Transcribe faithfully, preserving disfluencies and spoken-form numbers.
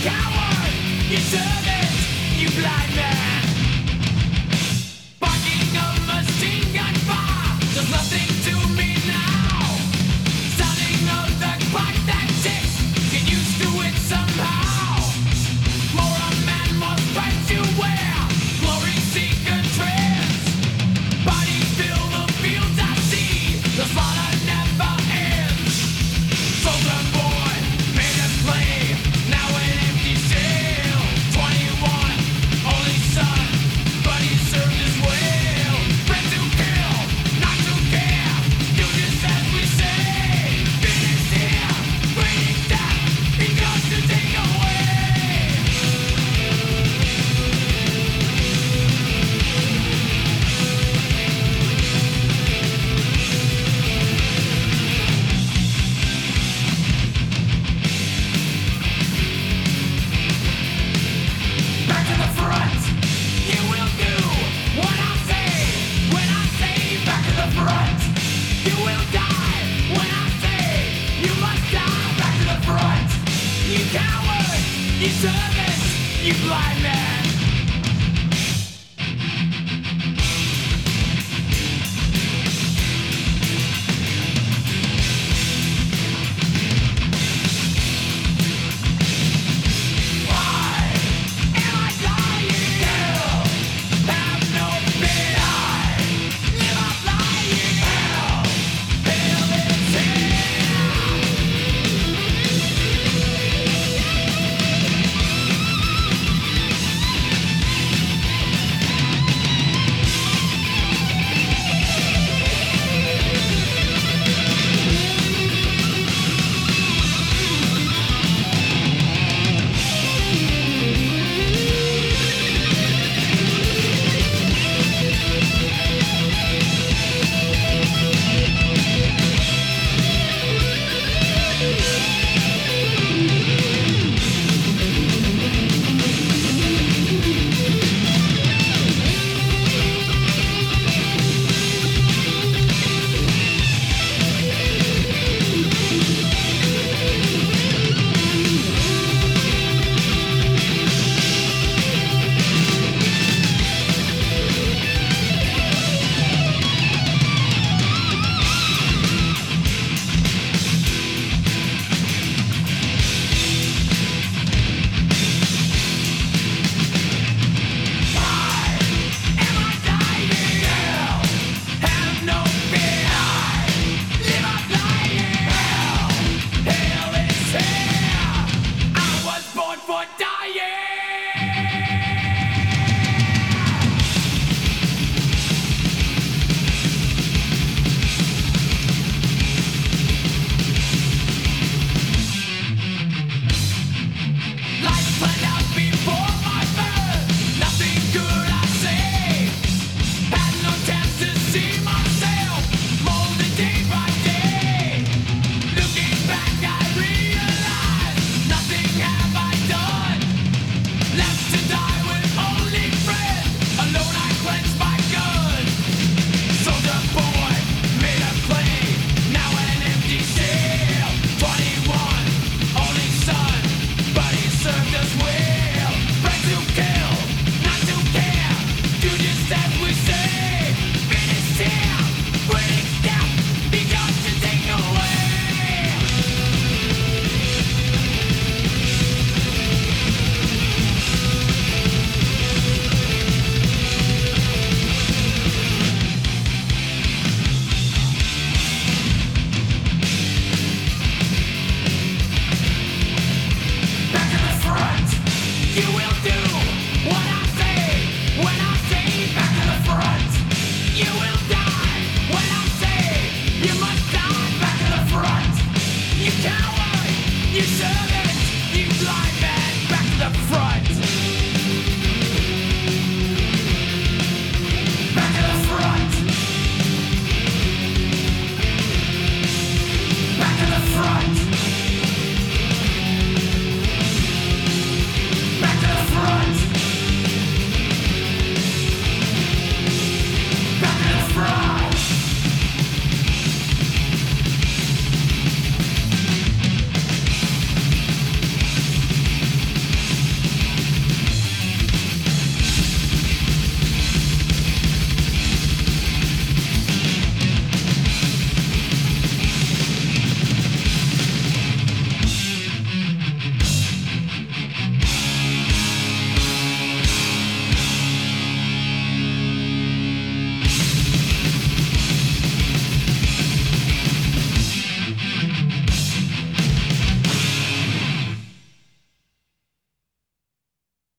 coward, you servant, you blind man. Barking a machine gun fire does nothing to me now. Sounding of the clock that ticks, get used to it somehow. More a man must fight to wear, glory seeker trends. Bodies fill the fields I see, the slaughter never ends. Soldier boy, made a play, now an empty cell. twenty-one, only son, but he served his well. Friends who kill, not to care, do just as we say. Finish here, waiting death, he comes to take away. Back to the front, you will do what I say. When I say back to the front, you will die. When I say you must die, back to the front. You coward, you servant, you blind man. Why am I dying? Hell, have no fear. Live up lying. Hell, hell is you will do